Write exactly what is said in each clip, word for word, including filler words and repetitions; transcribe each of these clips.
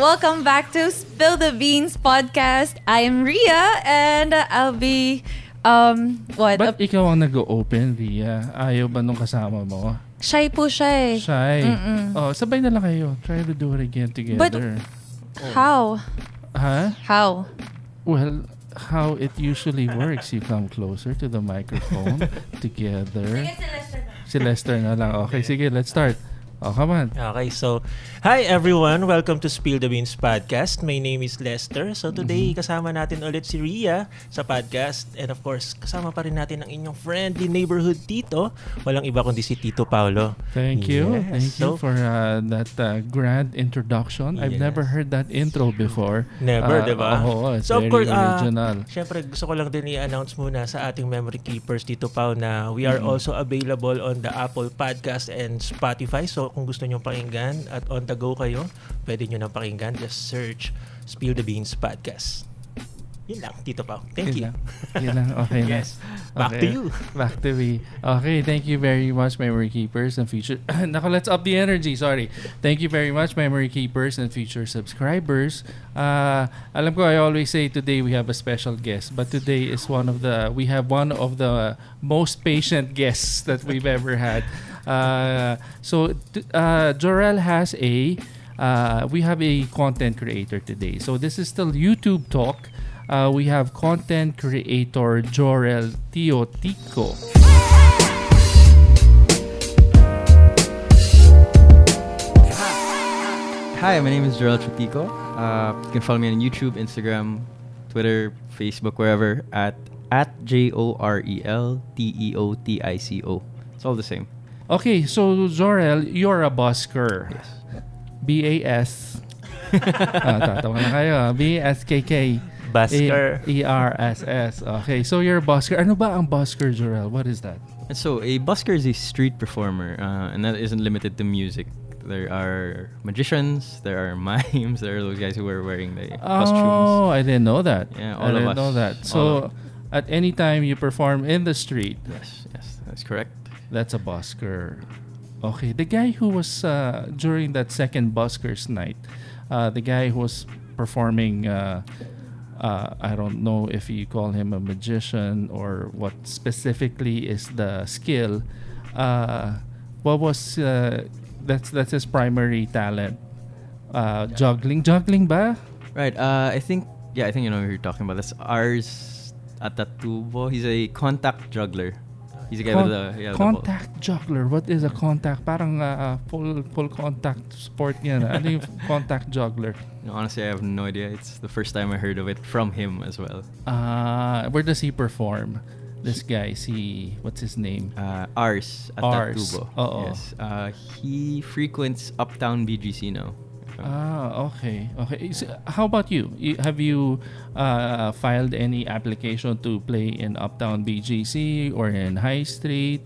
welcome back to Spill the Beans podcast. I am Ria and I'll be, um, what? Ba't uh, ikaw ang nag-open, Ria? Ayaw ba nung kasama mo? Shy po siya eh. Shy? Mm-mm. Oh, sabay na lang kayo. Try to do it again together. But, oh. how? Huh? How? Well, how it usually works. You come closer to the microphone together. Sige, si Lester na. Si Lester na lang. Okay, sige, let's start. Oh, come on. Okay, so, hi everyone. Welcome to Spill the Beans podcast. My name is Lester. So today, mm-hmm. kasama natin ulit si Ria sa podcast. And of course, kasama pa rin natin ang inyong friendly neighborhood Tito. Walang iba kundi si Tito Paolo. Thank you. Yes. Thank so, you for uh, that uh, grand introduction. Yes. I've never heard that intro before. Never, uh, diba? Oh, it's so, very of course, original. Uh, Siyempre, gusto ko lang din i-announce muna sa ating memory keepers, Tito Pao, na we are mm-hmm. also available on the Apple Podcast and Spotify. So, kung gusto nyo pakinggan at on the go kayo, pwede nyo nang pakinggan. Just search Spill the Beans Podcast. Yun lang, Tito Pao. Thank Yun you. Lang. Yun lang. Okay yes. na. Back okay. to you. Back to me. Okay, thank you very much, Memory Keepers and future... Nako, let's up the energy. Sorry. Thank you very much, Memory Keepers and future subscribers. Uh, alam ko, I always say today we have a special guest, but today is one of the... We have one of the most patient guests that we've ever had. Uh, so, uh, Jorel has a... Uh, we have a content creator today. So, this is still YouTube talk. Uh, we have content creator Jorel Teotico. Hi, my name is Jorel Teotico. Uh, you can follow me on YouTube, Instagram, Twitter, Facebook, wherever at at J O R E L T E O T I C O. It's all the same. Okay, so Jorel, you're a busker. Yes. B A S. ah, tatawa na kayo. B A S K K. Busker. E R S S. Okay, so you're a busker. Ano ba ang busker, Jorel? What is that? And so, a busker is a street performer, uh, and that isn't limited to music. There are magicians, there are mimes, there are those guys who are wearing the costumes. Oh, I didn't know that. Yeah, I all of didn't us. know that. So, at any time you perform in the street. Yes, yes, that's correct. That's a busker. Okay, the guy who was uh, during that second buskers night, uh, the guy who was performing. Uh, Uh, I don't know if you call him a magician or what specifically is the skill. Uh, what was uh, that's that's his primary talent? Uh, juggling, juggling ba? Right. Uh, I think yeah. I think you know who you're talking about. That's Ars Atatubo. He's a contact juggler. He's a guy Con- with a yeah, contact juggler. What is a contact? Parang uh, full full contact sport yan. Ano yung contact juggler? No, honestly, I have no idea. It's the first time I heard of it from him as well. Uh, where does he perform? This guy, see, what's his name? Uh, Ars Ars. Atatubo. Oo. Yes. Uh, he frequents Uptown B G C now. Ah, okay. Okay. So, how about you? you have you uh, filed any application to play in Uptown B G C or in High Street?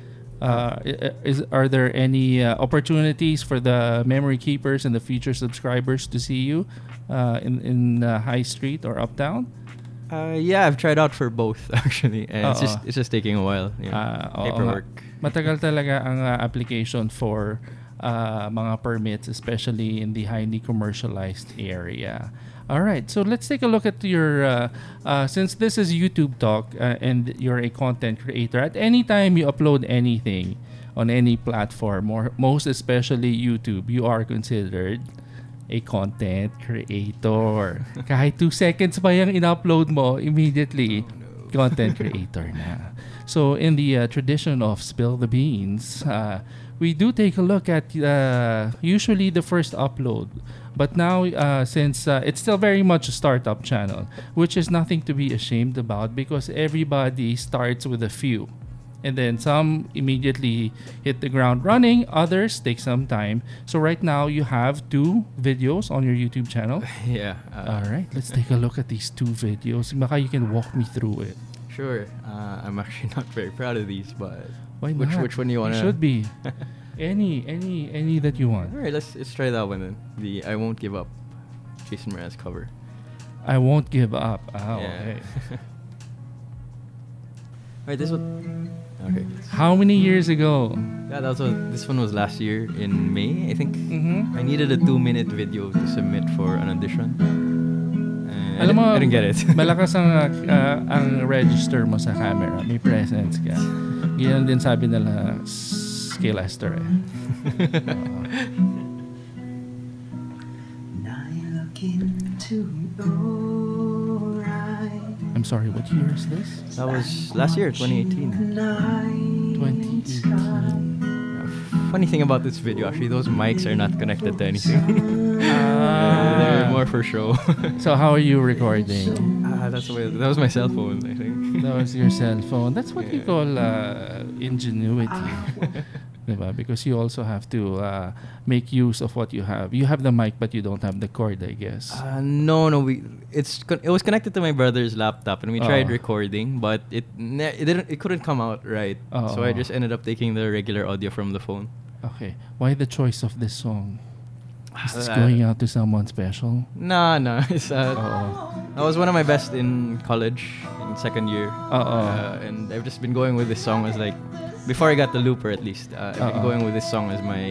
Uh, is are there any uh, opportunities for the memory keepers and the future subscribers to see you uh, in in uh, High Street or Uptown? Uh, yeah, I've tried out for both actually, and it's just it's just taking a while. You know, uh, paperwork. Matagal talaga ang uh, application for uh, mga permits, especially in the highly commercialized area. All right, so let's take a look at your, uh, uh, since this is YouTube Talk uh, and you're a content creator, at any time you upload anything on any platform, or most especially YouTube, you are considered a content creator. Kahit two seconds pa yung in-upload mo, immediately, content creator na. So in the uh, tradition of Spill the Beans, uh, we do take a look at uh, usually the first upload. But now, uh, since uh, it's still very much a startup channel, which is nothing to be ashamed about because everybody starts with a few. And then some immediately hit the ground running, others take some time. So right now, you have two videos on your YouTube channel. Yeah. Uh, All right, let's take a look at these two videos. Baka you can walk me through it. Sure. Uh, I'm actually not very proud of these, but Why which not? which one do you want to? Should be. Any, any, any that you want. All right, let's let's try that one then. The I Won't Give Up, Jason Mraz cover. I won't give up. Oh, Yeah. okay. Right, this one. Okay. How many years ago? Yeah, that was a, this one was last year in May, I think. Mm-hmm. I needed a two-minute video to submit for an audition. And I, Alam didn't, mo, I didn't get it. malakas ang, uh, ang register mo sa camera. May presence ka. Yan din sabi nila kay Lester eh. I'm sorry, what year is this? That was last year, twenty eighteen. twenty eighteen. Funny thing about this video, actually, those mics are not connected to anything. Ah. They're more for show. So how are you recording? Ah, that's the way, that was my cell phone, I think. That was your cell phone. That's what we Yeah. call uh, ingenuity. Diba? Because you also have to uh, make use of what you have. You have the mic, but you don't have the cord, I guess. Uh, no, no, we it's con- it was connected to my brother's laptop, and we tried Oh. recording, but it ne- it didn't it couldn't come out right. So I Oh. just ended up taking the regular audio from the phone. Okay. Why the choice of this song? Is this Uh, going out to someone special? Nah, nah. It's uh, Oo. I was one of my best in college in second year. Oo. Uh, and I've just been going with this song as like before I got the looper at least. Uh, I've been Oo. going with this song as my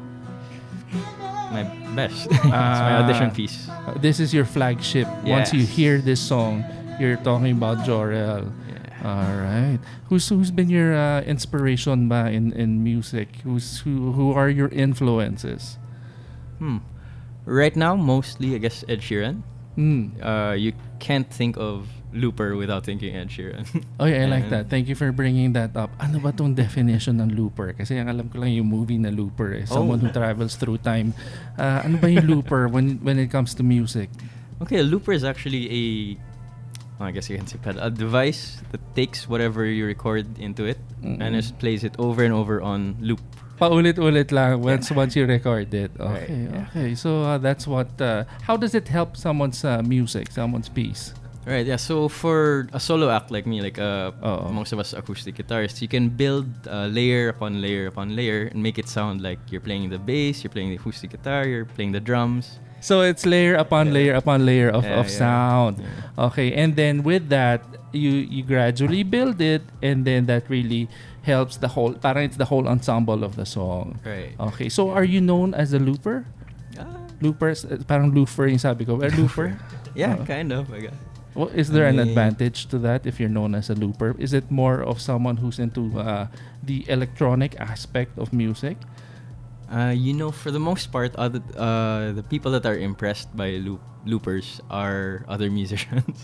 my best. It's my Ah. audition piece. Uh, This is your flagship. Once you Yes. hear this song, you're talking about Jor-El. Yeah. All right. Who's who's been your uh, inspiration ba in, in music? Who's who who are your influences? Hmm. Right now, mostly I guess Ed Sheeran. Hmm. Uh, you can't think of looper without thinking Ed Sheeran. Oh yeah, I like And- that. Thank you for bringing that up. Ano ba tong definition ng looper? Kasi ang alam ko lang yung movie na Looper eh. Someone Oh. who travels through time. Uh, ano ba yung looper when when it comes to music? Okay, a looper is actually a, well, I guess you can say pedal, a device that takes whatever you record into it Mm-mm. and just plays it over and over on loop. Paulit-ulit lang once once you record it. Okay, Right, yeah. okay. So uh, that's what. Uh, how does it help someone's uh, music, someone's piece? Right, yeah. So for a solo act like me, like uh, Oo. most of us acoustic guitarists, you can build uh, layer upon layer upon layer and make it sound like you're playing the bass, you're playing the acoustic guitar, you're playing the drums. So it's layer upon Yeah. layer upon layer of, Yeah, of yeah. sound. Yeah. Okay, and then with that, you you gradually build it, and then that really helps the whole. Parang it's the whole ensemble of the song. Right. Okay, so are you known as a looper? Ah, Loopers, uh, parang looper yung sabi ko. Well, looper. yeah, Oo. kind of, I guess. Well, is there an I mean- advantage to that if you're known as a looper? Is it more of someone who's into uh, the electronic aspect of music? Uh, you know, for the most part, other uh, the people that are impressed by loop loopers are other musicians.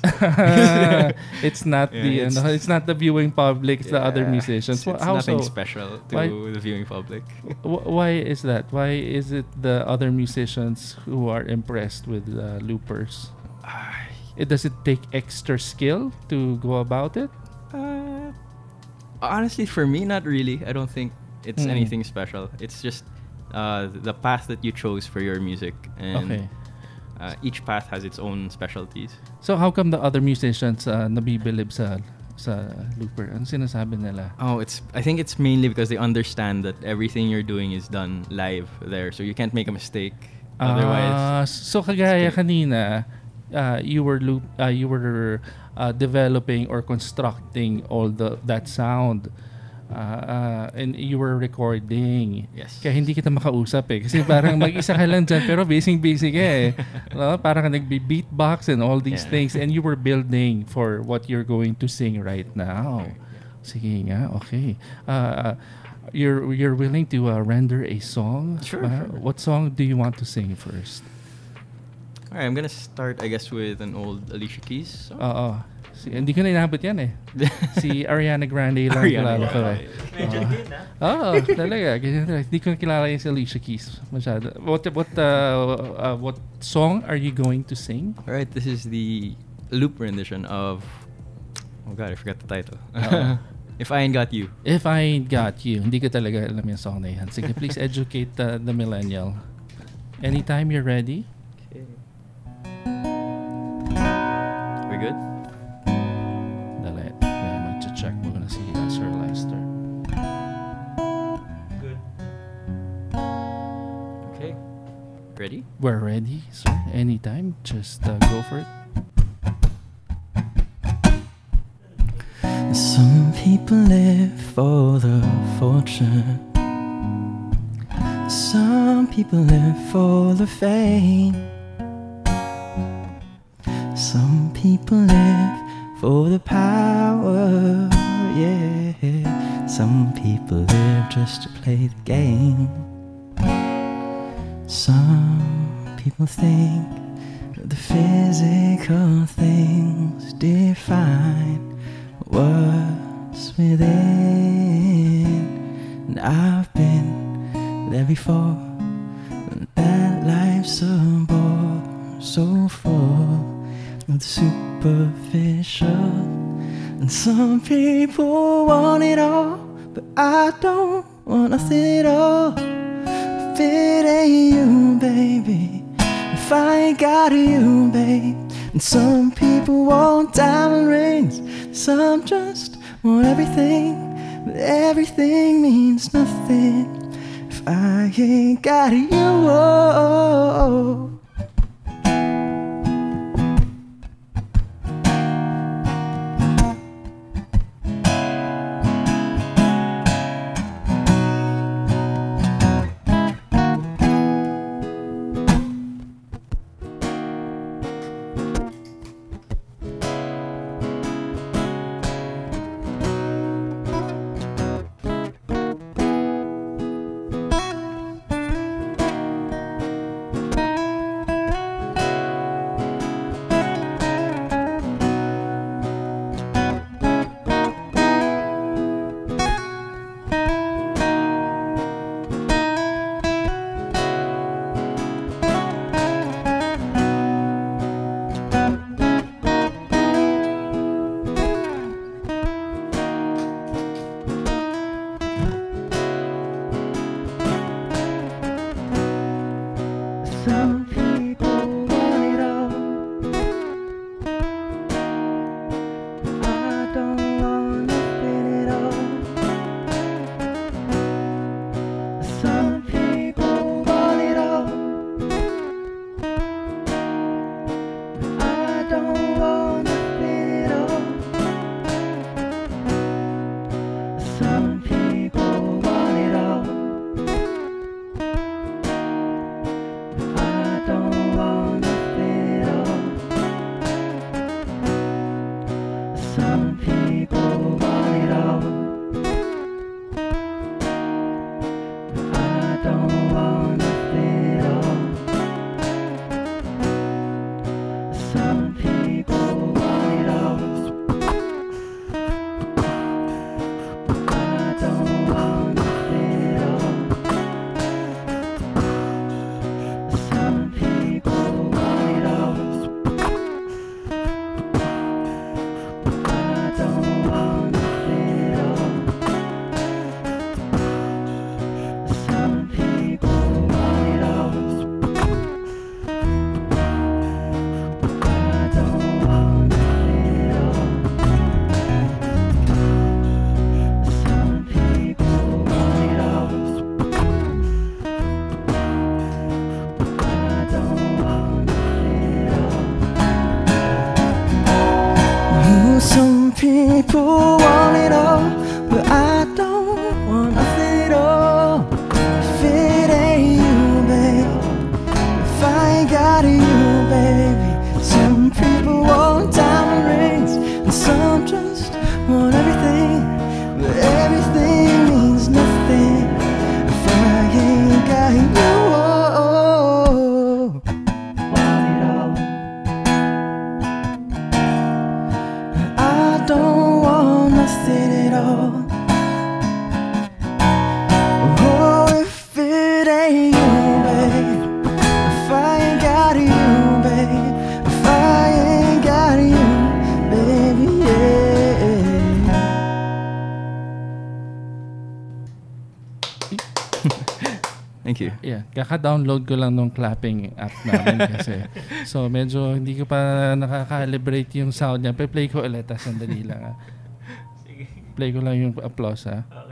It's not Yeah, the it's- ano, it's not the viewing public, it's the other Yeah, musicians. It's, Wh- it's How nothing so? special to Why- the viewing public. Wh- Why is that? Why is it the other musicians who are impressed with uh, loopers? It does it take extra skill to go about it? Uh, honestly, for me, not really. I don't think it's Mm. anything special. It's just uh, the path that you chose for your music, and Okay. uh, each path has its own specialties. So how come the other musicians uh, nabibilib sa sa looper? Ano sinasabi nila? Oh, it's. I think it's mainly because they understand that everything you're doing is done live there, so you can't make a mistake. Ah, Otherwise, so kagaya kanina, uh, you were loop, uh, you were uh, developing or constructing all the that sound. Uh, uh, and you were recording. Yes. Kaya hindi kita makausap eh. Kasi parang mag-isa ka lang dyan, pero busy-busy ka eh. No? Parang ka nagbe-beatbox and all these Yeah. things. And you were building for what you're going to sing right now. Sige nga, okay. Uh, you're you're willing to uh, render a song? Sure, Uh, sure. What song do you want to sing first? all right, I'm gonna start, I guess, with an old Alicia Keys song. Oo. Si, hindi ko na inabot yan eh. Si Ariana Grande lang Ariana kilala ko eh. Medyo din, ha? Oo, talaga. Ganyan talaga. Hindi ko kilala yung si Alicia Keys masyado. What what uh, uh, what song are you going to sing? All right, this is the loop rendition of. Oh God, I forgot the title. Oo. If I Ain't Got You. If I Ain't Got You. Hindi ko talaga alam yung song na yan. Sige, please educate uh, the millennial. Anytime you're ready. Okay. We good? Dali. Yeah, mag-check mo na si uh, Sir Lester. Good. Okay. Ready? We're ready, sir. Anytime. Just uh, go for it. Some people live for the fortune. Some people live for the fame. Some people live for the power, yeah. Some people live just to play the game. Some people think the physical things define what's within. And I've been there before. That life's a bore, so full of the superficial. And some people want it all, but I don't want nothing at all. If it ain't you, baby, if I ain't got you, babe. And some people want diamond rings, some just want everything, but everything means nothing if I ain't got you. Oh. Some people want it all. I don't want nothing at all. Some people want it all. I don't want nothing at all. Some people want it all. I don't want nothing at all. Some people want it all. I don't want nothing at all. Some people want it all. I don't want nothing at all. Some people want it all. I don't want nothing at all. Some people want it all. I don't want nothing at all. Some people want it all. I don't want nothing at all. Ooh, some people want it all, but I don't want nothing at all. If it ain't you, babe, if I ain't got you, baby. Some people want diamond rings, and some just want everything, but everything means nothing if I ain't got you. Want it all. I don't want nothing at all. Oh, if it ain't you, babe, if I ain't got you, babe, if I ain't got you, baby, yeah. Thank you. Yeah, kaka-download ko lang nung clapping app namin kasi. So, medyo hindi ko pa nakaka-calibrate yung sound niya. Pe-play ko ulit, tas sandali lang. Ah. Play ko lang yung applause, ha? Okay.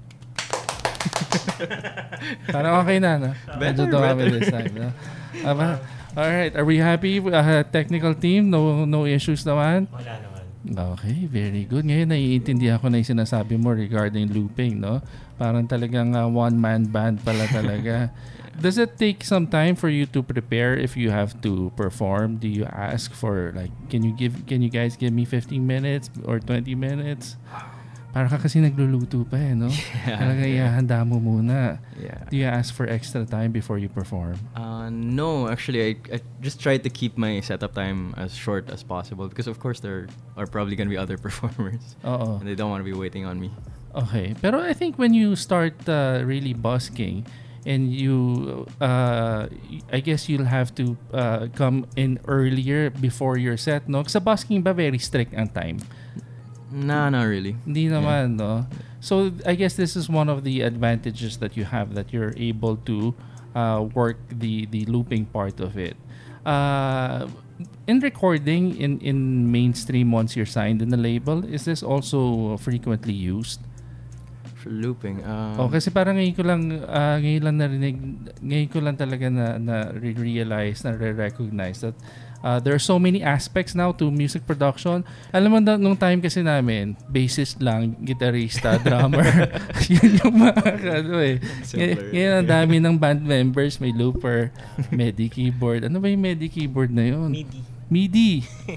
Parang okay na, no? Medyo daw kami this time, no? Aba, alright, are we happy? Uh, technical team, no no issues naman? Wala naman. Okay, very good. Ngayon naiintindihan ko na yung sinasabi mo regarding looping, no? Parang talagang uh, one-man band pala talaga. Does it take some time for you to prepare if you have to perform? Do you ask for like, can you give, can you guys give me fifteen minutes or twenty minutes? Para ka kasi nagluluto pa eh, no? Yeah, Talaga yeah. ihahanda mo muna. Yeah. Do you ask for extra time before you perform? Uh, no, actually, I, I just try to keep my setup time as short as possible because, of course, there are probably going to be other performers. Oo. And they don't want to be waiting on me. Okay. Pero I think when you start uh, really busking and you, uh, I guess you'll have to uh, come in earlier before your set, no? Sa busking ba very strict ang time? Nah, not really. Hindi naman, no? So, I guess this is one of the advantages that you have, that you're able to uh, work the, the looping part of it. Uh, in recording, in, in mainstream, once you're signed in the label, is this also frequently used? For looping. Um, Oh, kasi parang ngayon ko lang, uh, ngayon lang narinig, ngayon ko lang talaga na, na realize, na re-recognize that Uh, there are so many aspects now to music production. Alam mo, na, nung time kasi namin, bassist lang, gitarista, drummer. Yun yung mga, ano eh. Ngay- Ngayon, ang dami ng band members. May looper, MIDI keyboard. Ano ba yung MIDI keyboard na yun? MIDI. MIDI.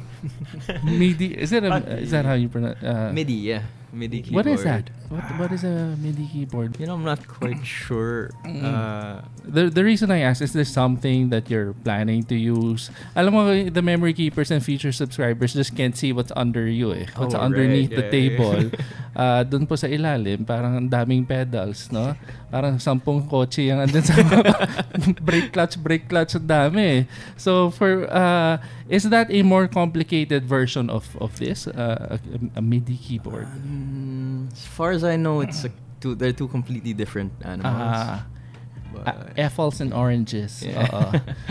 MIDI. Is that, a, is that how you pronounce? Uh, MIDI, yeah. MIDI What keyboard. is that? What, what is a MIDI keyboard? You know, I'm not quite sure. Uh, The the reason I ask, is there something that you're planning to use? Alam mo, the memory keepers and feature subscribers just can't see what's under you eh. What's Oh, underneath right. the Yeah, table. uh, Doon po sa ilalim, parang ang daming pedals, no? Parang sampung kotse yung andun sa brake clutch, brake clutch, ang dami eh. So, for, uh, is that a more complicated version of, of this? Uh, a, a MIDI keyboard? um, as far as I know, it's a two. They're two completely different animals. Ah. But- Uh, apples and oranges. Yeah. Oo.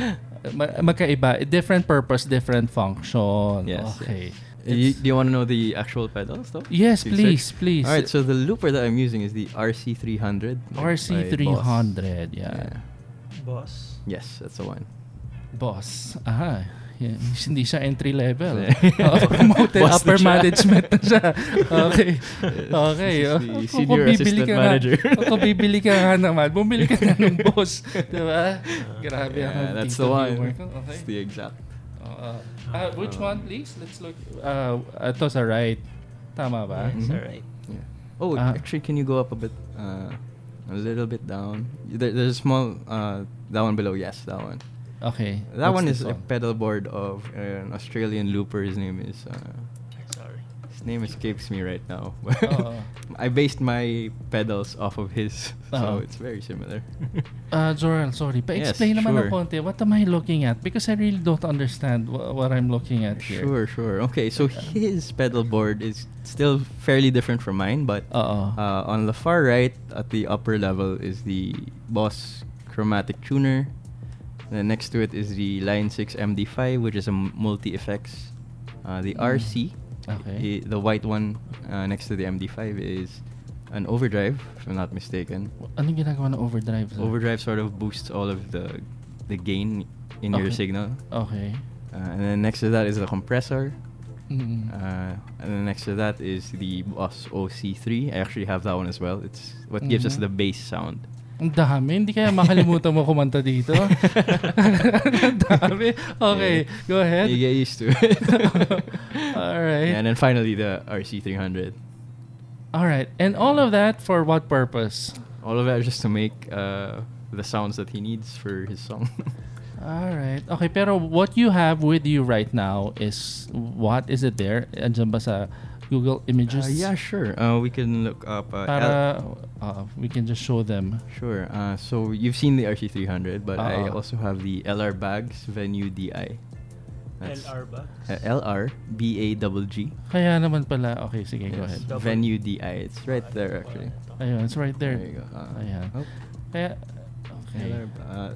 Ma- magkaiba. Different purpose, different function. Yes, Okay. Uh, you, do you want to know the actual pedals, though? Yes, To please, search? please. All right, so the looper that I'm using is the R C three hundred. R C three hundred, yeah. Yeah. Boss. Yes, that's the one. Boss. Aha. Yeah. Hindi siya entry level. Yeah. Oh, promoted Boss na upper siya. management na siya. Okay. Okay. This is oh. the Kung senior bibili assistant ka manager. Nga, kung bibili ka nga naman, bumili ka na ng boss. Diba? Grabe Yeah, ang that's tito the one. humor ko. Okay. It's the exact. Uh, uh, which one, please? Let's look. Uh, ito sa right. Tama ba? Yes, Mhm. alright. Yeah. Oh, Ah. actually, can you go up a bit, uh, a little bit down? There, there's a small, uh, that one below. Yes, that one. Okay. That What's one this is a pedal board of an Australian looper. His name is. Uh, Sorry. his name escapes me right now. Oo. I based my pedals off of his, so Oo. it's very similar. Uh, Joral, sorry. Pa-explain Yes, naman ng sure. konti. What am I looking at? Because I really don't understand wh- what I'm looking at here. Sure, sure. Okay, so his pedal board is still fairly different from mine, but Oo. uh, on the far right, at the upper level, is the Boss Chromatic Tuner. Then next to it is the Line six M D five, which is a m- multi-effects. Uh, the Mm. R C, Okay. i- the white one uh, next to the M D five, is an overdrive, if I'm not mistaken. Anong ginagawa ng overdrive? sir? Overdrive sort of boosts all of the the gain in your Okay. signal. Okay. Uh, and then next to that is the compressor. Mm. Uh, and then next to that is the Boss O C three. I actually have that one as well. It's what gives us Mhm. the bass sound. Ang dami. Hindi kaya makalimutan mo kumanta dito. Ang dami. Okay. Yeah. Go ahead. You get used to it. All right. And then finally the R C three hundred. All right. And all of that for what purpose? All of that is just to make uh, the sounds that he needs for his song. All right. Okay, pero what you have with you right now is what? Is it there? Andiyan ba sa Google Images? Uh, yeah, sure. Uh, we can look up. Uh, Para L- uh, we can just show them. sure. Uh, so you've seen the R C three hundred, but I Uh-uh. also have the L R Bags Venue D I. That's L R ba? uh, L R B A G G. Kaya naman pala. Okay, sige, go Yes, ahead. Double- Venue D I. It's right there actually. Ayun, it's right there. There you go. Uh, Ayan. oh, Kaya, okay. L R, uh,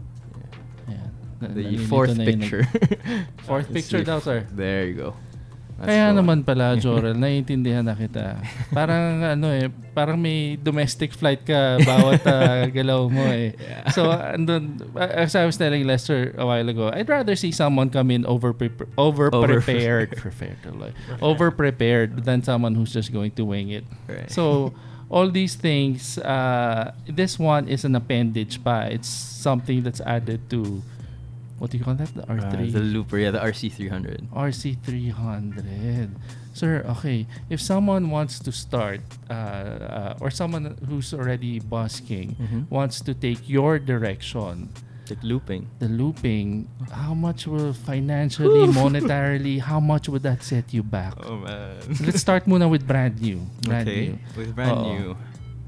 Ayan. Na- the nalilito fourth na yun. picture. Fourth It's picture the daw, f- sir. There you go. That's Kaya the naman one. pala, Jorel, naiintindihan na kita. Parang ano eh, parang may domestic flight ka bawat uh, galaw mo eh. Yeah. So, andun, as I was telling Lester a while ago, I'd rather see someone come in over over prepared, prepared, over prepared than someone who's just going to wing it. Right. So, all these things, uh, this one is an appendage pa. It's something that's added to, what do you call that? The R three? Uh, the looper, yeah, the R C three hundred. R C three hundred. Sir, okay. If someone wants to start, uh, uh, or someone who's already busking Mhm. wants to take your direction, Like looping. the looping, how much will financially, monetarily, how much would that set you back? Oh man. So let's start muna with brand new. Brand okay. new. With brand Oo. new.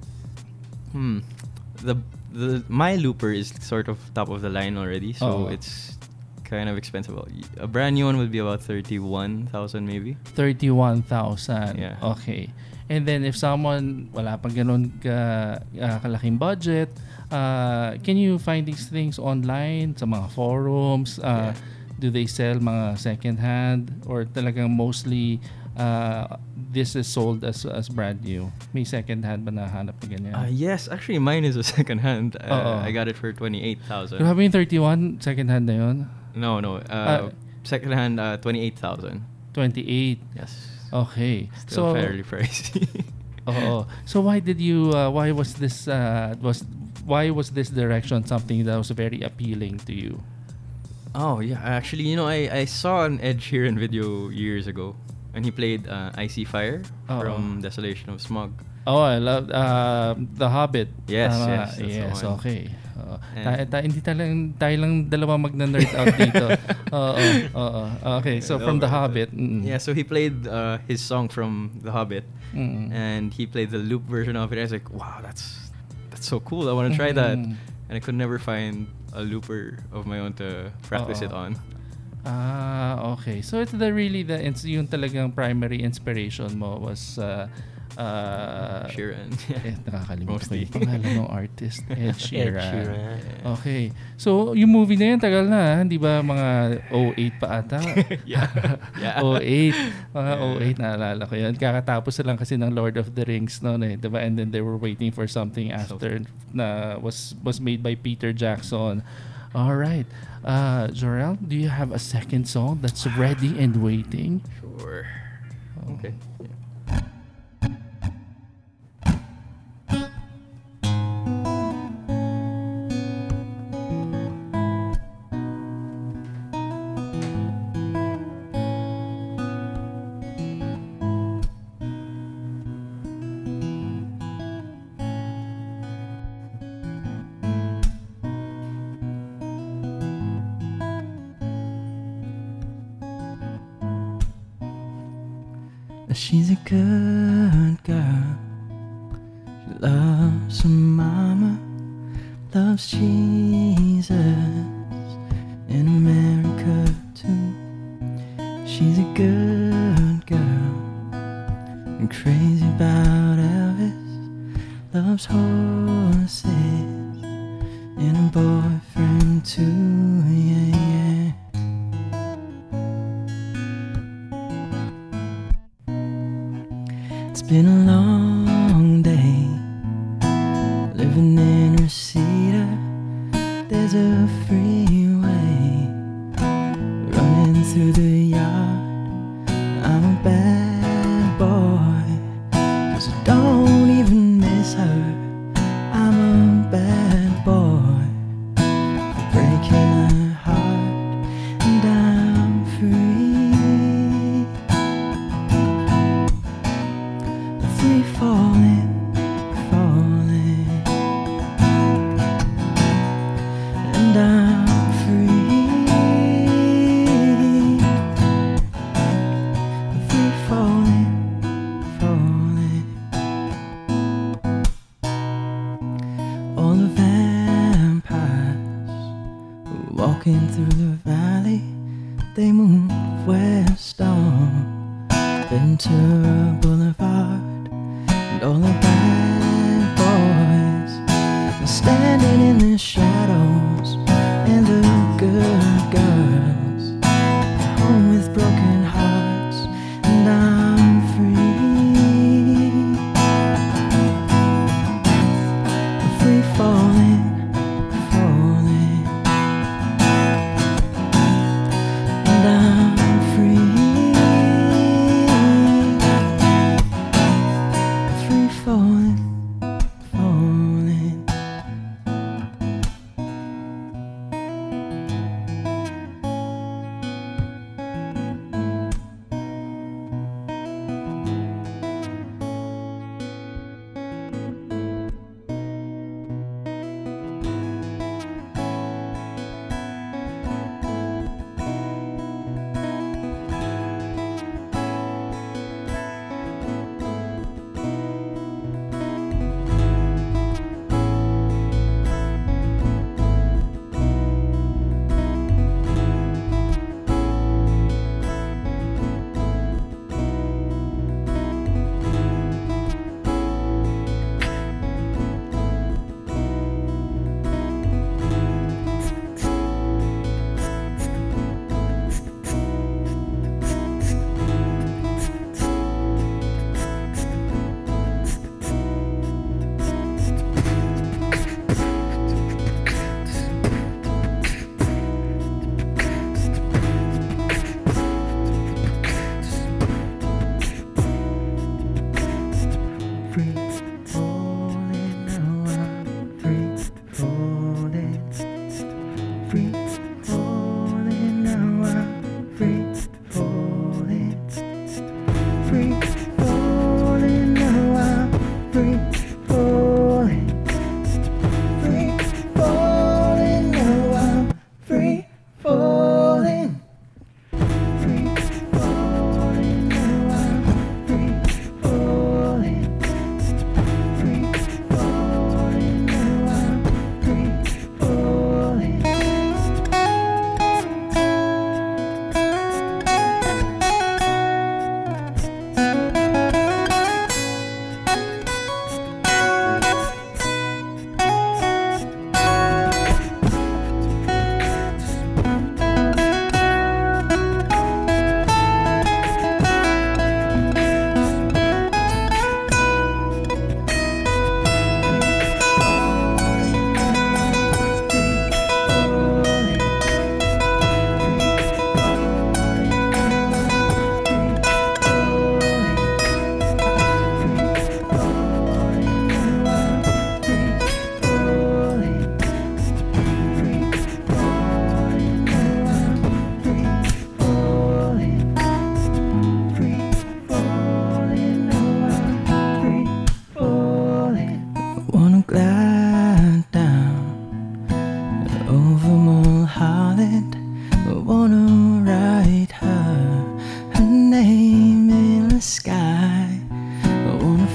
Hmm. The the my looper is sort of top of the line already, so Oo. it's kind of expensive. A brand new one would be about thirty-one thousand maybe. thirty-one thousand. Yeah. Okay. And then if someone wala pang ganun ka, uh, kalaking budget, uh, can you find these things online sa mga forums? Uh, Yeah. Do they sell mga second hand or talagang mostly uh, this is sold as as brand new? May second hand ba nahanap na ganyan? Uh, yes, actually mine is a second hand. Uh, Oo. I got it for twenty-eight thousand. Grabe yung thirty-one, second hand na yun? No, no. Uh, Uh, second hand uh, twenty-eight thousand. twenty-eight. Yes. Okay. Still so fairly pricey. Oo. So why did you uh, why was this uh, was why was this direction something that was very appealing to you? Oh yeah, actually, you know, I, I saw an Ed Sheeran video years ago, and he played uh, Icy Fire Oo. from Desolation of Smog. Oh, I love uh, The Hobbit. Yes, Tama. yes, that's the Yes, one. okay. Uh, And- ta- ta- hindi talang, tayo lang dalawa magna-nerd out dito. Oo, oo. Okay, so I from know, The right? Hobbit. Mm. Yeah, so he played uh, his song from The Hobbit, Mm. and he played the loop version of it. I was like, wow, that's that's so cool. I want to try that, Mm. and I could never find a looper of my own to practice it Oo. on. Ah, okay. So it's the really the it's yung talagang primary inspiration mo was uh, uh, Sheeran. eh, nakakalimutan ko Mostly. yung pangalan ng artist. Ed Sheeran. Ed Sheeran. Okay. So, yung movie na yun, tagal na, hindi ba mga oh eight pa ata? Yeah. Yeah. oh eight. Mga oh eight, naalala ko yun. Kakatapos na lang kasi ng Lord of the Rings noon eh, diba? And then they were waiting for something after na was was made by Peter Jackson. All right. Uh, Jorel, do you have a second song that's ready and waiting? Sure. Oh. Okay. She's a good girl. She loves her mama, loves Jesus, in America too. She's a good girl and crazy about Elvis, loves horses and a boyfriend too. Yeah, yeah. It's been a long day living in Reseda. There's a freeway running through the yard. I'm a bad boy, 'cause I don't even miss her. I'm a bad boy, breaking her heart, and I'm free. Free falling, falling, and I'm free. Free falling, falling. All the vampires walking through the valley, they move west on Ventura Boulevard. And all the bad boys are standing in the shadows, and the good girls are home with broken hearts,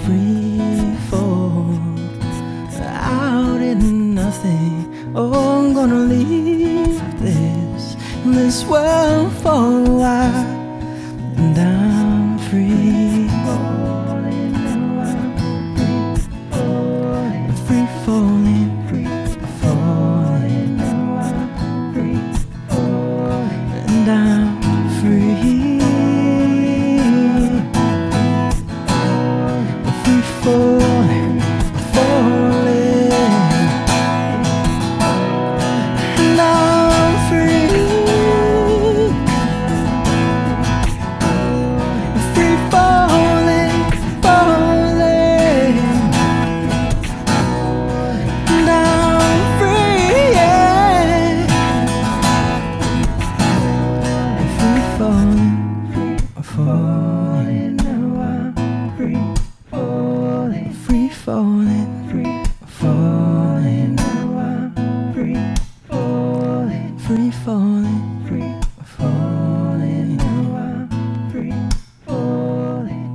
free fall out in nothing. Oh, I'm gonna leave this this world for a while, and I'm free falling, free falling, free falling, and I'm free, free falling, falling, and I'm free, free falling, falling, and I'm free, yeah. Free falling, falling, free falling, free falling, free falling, free falling, free falling, free falling, free falling.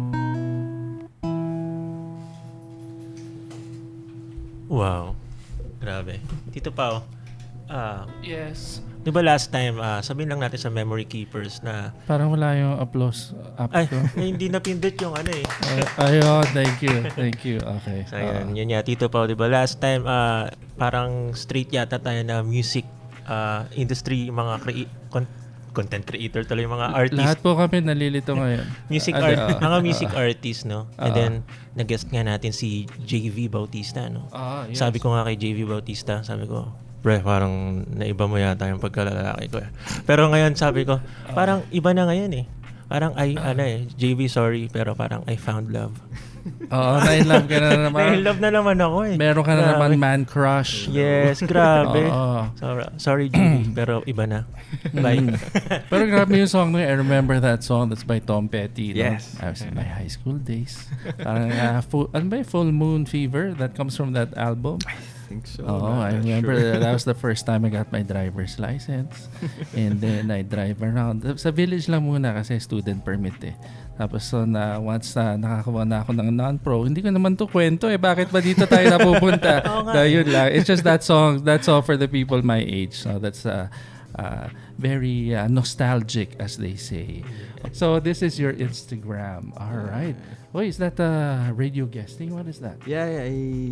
Wow. Grabe. Tito Pao, ah, Yes. di ba last time, ah, sabihin lang natin sa Memory Keepers na, Parang wala yung applause up ay, ko. eh, hindi napindot yung ano eh. Ay, ayun, thank you. Thank you. Okay. So, yan, Ah. yun nga, Tito Pao, di ba? Last time, ah, parang straight yata tayo na music ah, industry, mga crea- con- content creator tuloy, mga artist. Lahat po kami nalilito ngayon. Music Ano, art, ah, mga ah, music ah. artist, no? And Ah. then, nag-guest nga natin si J V Bautista, no? Ah, yes. Sabi ko nga kay J V Bautista, sabi ko, pre, parang naiba mo yata yung pagkalalaki ko. eh." Pero ngayon, sabi ko, parang iba na ngayon eh. Parang, ay, ano eh, J V, sorry, pero parang I found love. Oo, na-in-love ka na naman. May love na naman ako eh. Meron ka na Grabe. naman man crush. Yes, grabe. Oo. Sorry, sorry J V, pero iba na. Bye. Pero grabe yung song na yun. I remember that song. That's by Tom Petty. no? Yes. I was in my high school days. Parang, uh, full, ano ba yung Full Moon Fever? That comes from that album. I think so. Oh, not I that remember sure. that, that was the first time I got my driver's license. And then I drive around. Sa village lang muna kasi student permit eh. Tapos so na once na nakakuha na ako ng non-pro, hindi ko naman to kwento eh. Bakit ba dito tayo napupunta? Oo nga So, eh. yun lang. It's just that song. That's all for the people my age. So that's uh, uh, very uh, nostalgic, as they say. So this is your Instagram. All right. Wait, is that uh, radio guesting? What is that? Yeah, yeah, I,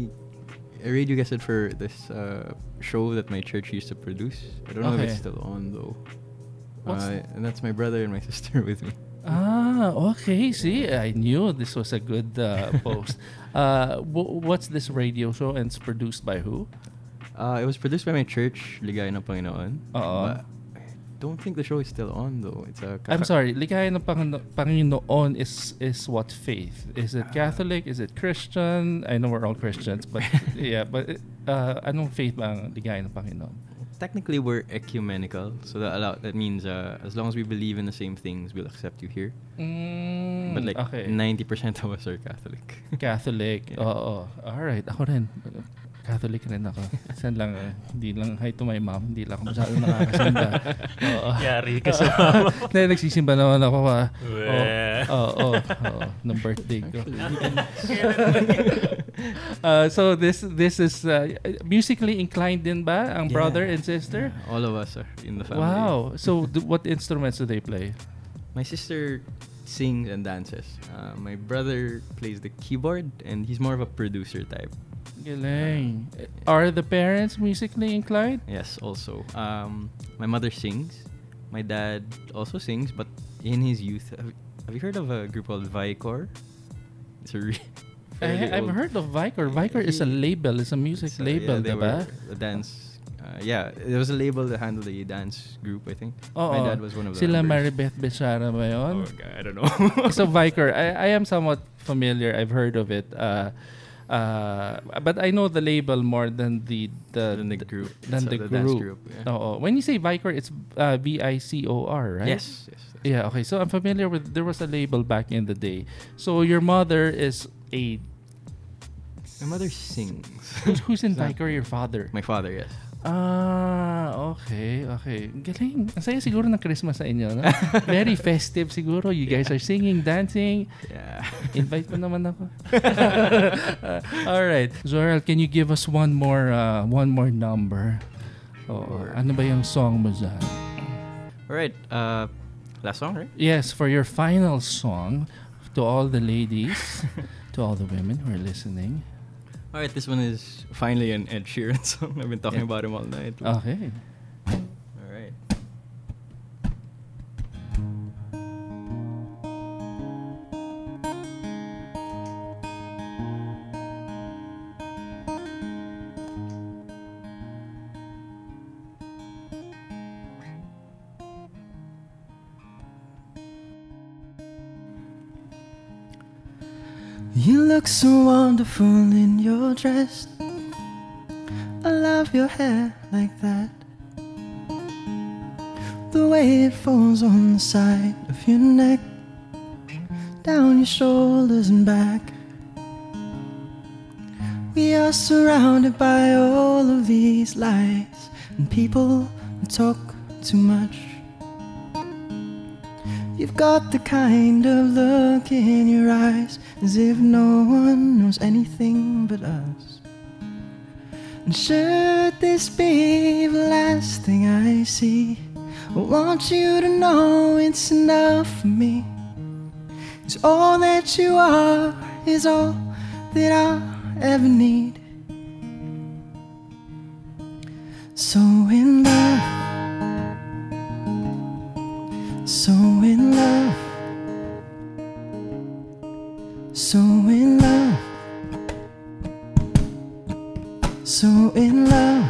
I radio guested for this uh, show that my church used to produce. I don't know if Okay. it's still on though. What's Uh, and that's my brother and my sister with me. Ah, okay. See, I knew this was a good uh, post. Uh, w- what's this radio show and it's produced by who? Uh, it was produced by my church, Ligaya ng Panginoon. Oo. But I don't think the show is still on though. It's a I'm sorry, Ligaya ng Pangino- Panginoon is is what faith? Is it Catholic? Is it Christian? I know we're all Christians, but yeah, but uh, anong faith ba ang Ligaya ng Panginoon? Technically, we're ecumenical, so that allow that means uh, as long as we believe in the same things, we'll accept you here. Mm, But like okay. ninety percent of us are Catholic. Catholic. Yeah. Oo. All right. Ako rin. Catholic rin ako. Saan lang, eh, hindi lang hi to my mom. Hindi lang ako masyado nakakasimba. Oo. Yari ka sa mama. Hindi, nagsisimba naman ako. Ah. Weh. Oo. Oo. Oo. Nung birthday ko. uh, so this this is uh, musically inclined din ba ang Yeah. brother and sister? Yeah, all of us are in the family. Wow. So do, what instruments do they play? My sister sings and dances. Uh, my brother plays the keyboard, and he's more of a producer type. Galing. Are the parents musically inclined? Yes, also. Um, my mother sings. My dad also sings, but in his youth, have, have you heard of a group called Vicor? It's a re- fairly I, I've old- heard of Vicor. Vicor is a label. It's a music So, label, yeah, they diba? were a dance. Uh, yeah, there was a label that handled a dance group, I think. Oo. My dad was one of the Sila members. Maribeth Bechara ba yun? Oh, okay, I don't know. So Vicor, I, I am somewhat familiar. I've heard of it. Uh, uh, but I know the label more than the the, Than the group. Than It's, uh, the, the dance group. group, yeah. Oo. When you say Vicor, it's uh, V I C O R, right? Yes, yes. that's Yeah. Okay. So I'm familiar with. There was a label back in the day. So your mother is a. My mother sings. Who's, who's in It's not- Vicor? Your father. My father, yes. Ah, okay, okay. Galing. Ang saya siguro ng Christmas sa inyo, no? Very festive siguro. You guys are singing, dancing. Yeah. Invite mo naman ako. Uh, all right. Zoral, can you give us one more uh, one more number? Oh, ano ba yung song mo dyan? Alright, uh, last song, right? Yes, for your final song, to all the ladies, to all the women who are listening. Alright, this one is finally an Ed Sheeran song. I've been talking Yeah. about him all night. Okay. Alright. You look so wonderful in your dress. I love your hair like that. The way it falls on the side of your neck, down your shoulders and back. We are surrounded by all of these lights and people who talk too much. You've got the kind of look in your eyes as if no one knows anything but us. And should this be the last thing I see, I want you to know it's enough for me. 'Cause all that you are is all that I ever need. So in love, so in love, so in love, so in love.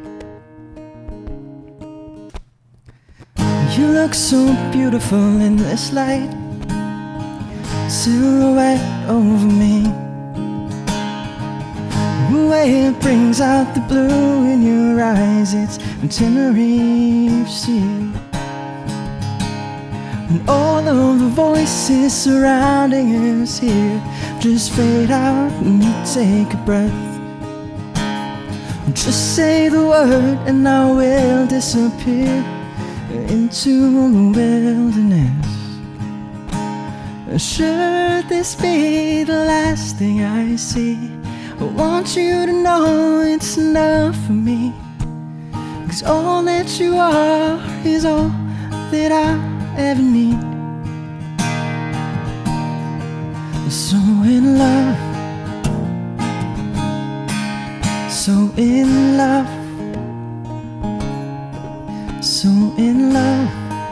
You look so beautiful in this light, silhouette over me. The way it brings out the blue in your eyes, it's Tenerife sea. And all of the voices surrounding us here just fade out when you take a breath. Just say the word and I will disappear into the wilderness. Should this be the last thing I see, I want you to know it's enough for me. 'Cause all that you are is all that I ever need. So in love, so in love, so in love,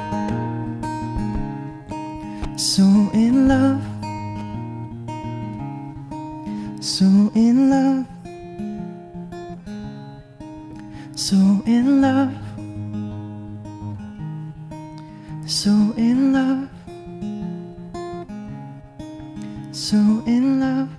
so in love, so in love, so in love, so in love, so in love.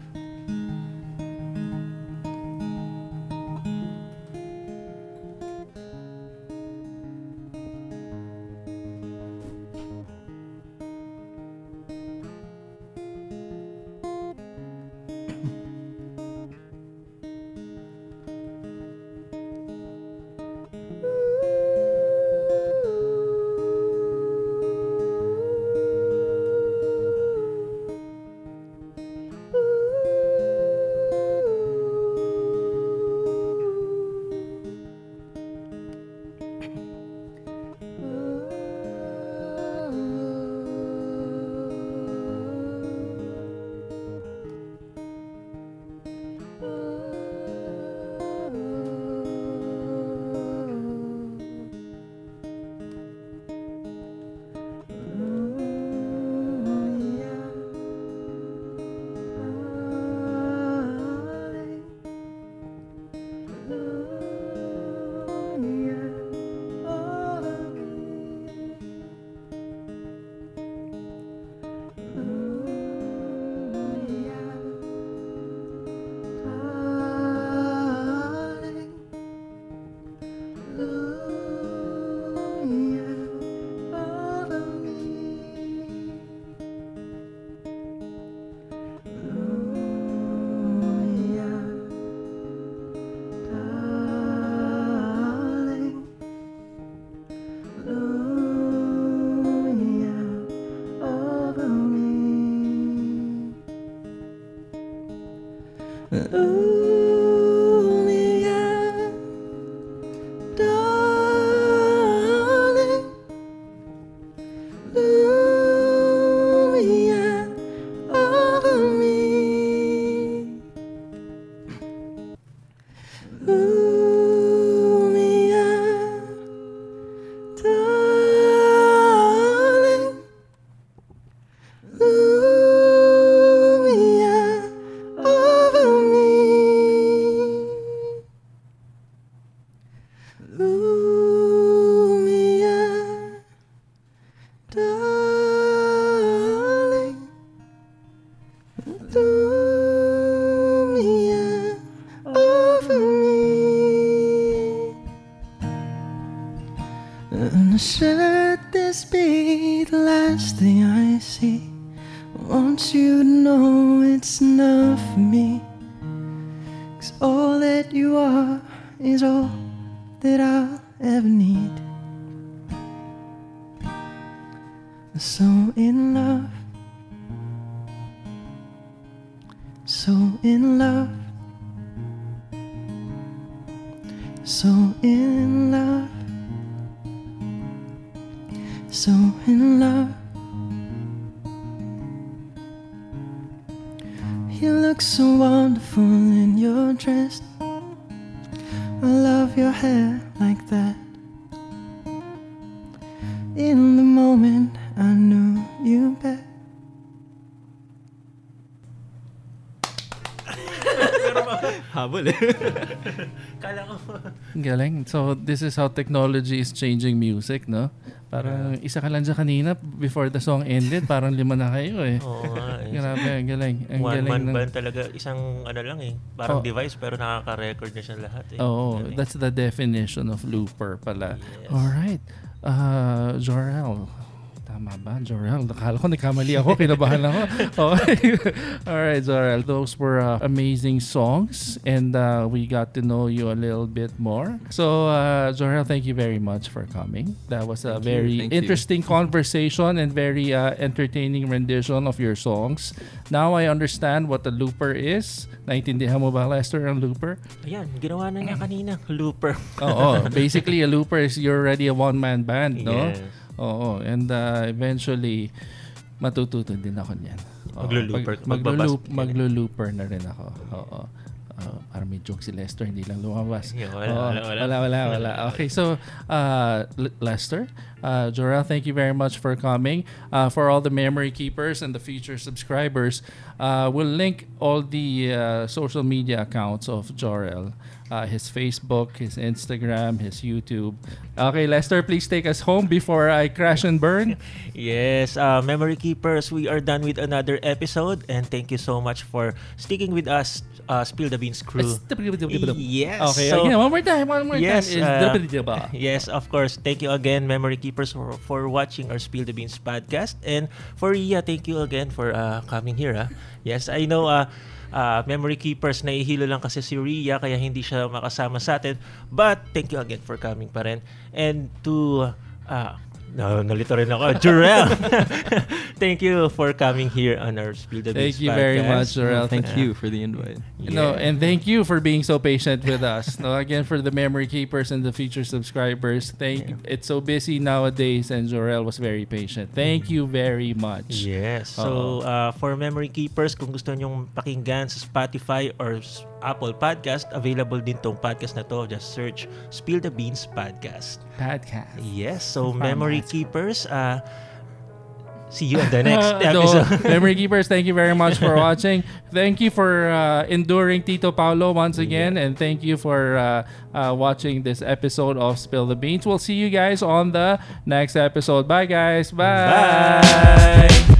Ooh. Lumia, darling. Lumia over me. Lumia, darling. Lumia over me. Lumia, darling. Lumia over me. And should this be the last thing I see, I want you to know it's enough for me. 'Cause all that you are is all that I'll ever need. So in love, so in love, so in love, so in love. You look so wonderful in your dress. I love your hair like that. In the moment I knew you better. Habol eh. Kala ko. Galing. So, this is how technology is changing music, no? Parang isa ka lang dyan kanina before the song ended, parang lima na kayo eh. Oo nga eh. Grabe, ang galing. Ang One galing man ng- band talaga. Isang ano lang eh. Parang Oh. device pero nakaka-record na siya lahat eh. Oo, Galing. that's the definition of looper pala. Yes. Alright. Uh, Jorel. Tama ba? Jorel. Nakala ko nagkamali ako. Kinabahan ako. Okay. Alright, Jorel. Those were uh, amazing songs and uh, we got to know you a little bit more. So, uh, Jorel, thank you very much for coming. That was a Thank you. very Thank you. interesting conversation and very uh, entertaining rendition of your songs. Now I understand what a looper is. Naintindihan mo ba, Lester, ang looper? Ayan, ginawa na niya kanina. Looper. Oo. Basically, a looper is you're already a one-man band, no? Yes. Oo. And uh, eventually, matututo din ako niyan. Oo. Maglo-looper- Mag- maglo-loop, magbabas- maglo-looper na rin ako. Oo. Uh, parang may joke si Lester, hindi lang lumabas. Yeah, wala, Oo. wala, wala. wala, wala, wala. Okay, so, uh, L- Lester, uh, Jorel, thank you very much for coming. Uh, for all the memory keepers and the future subscribers, uh, we'll link all the uh, social media accounts of Jorel. Uh, his Facebook, his Instagram, his YouTube. Okay, Lester, please take us home before I crash and burn. Yes, uh, Memory Keepers, we are done with another episode and thank you so much for sticking with us, uh, Spill the Beans crew. Yes. Okay, so- again, one more time, one more Yes, time. uh, Is yes, of course. Thank you again, Memory Keepers, for, for watching our Spill the Beans podcast. And for Ria, thank you again for uh, coming here. Ah. Yes, I know uh, uh, Memory Keepers, nahihilo lang kasi si Ria, kaya hindi siya makasama sa atin. But thank you again for coming pa rin. And to... Uh, no, nalito rin ako. Jorel! Thank you for coming here on our Spill the Beans Thank you very much, podcast. Jorel. Thank you for the invite. You know, and thank you for being so patient with us. No, again, for the memory keepers and the future subscribers, thank. Yeah. It's so busy nowadays, and Jorel was very patient. Thank you very much. Yes. Oo. So, uh, for Memory Keepers, kung gusto nyong pakinggan sa Spotify or s- Apple Podcast, available din tong podcast na to. Just search Spill the Beans Podcast. Podcast. Yes. So, Podcast. Memory Keepers, uh, see you on the next No, episode. memory keepers, thank you very much for watching. Thank you for uh, enduring Tito Paulo once again, and thank you for uh, uh, watching this episode of Spill the Beans. We'll see you guys on the next episode. Bye, guys. Bye. Bye!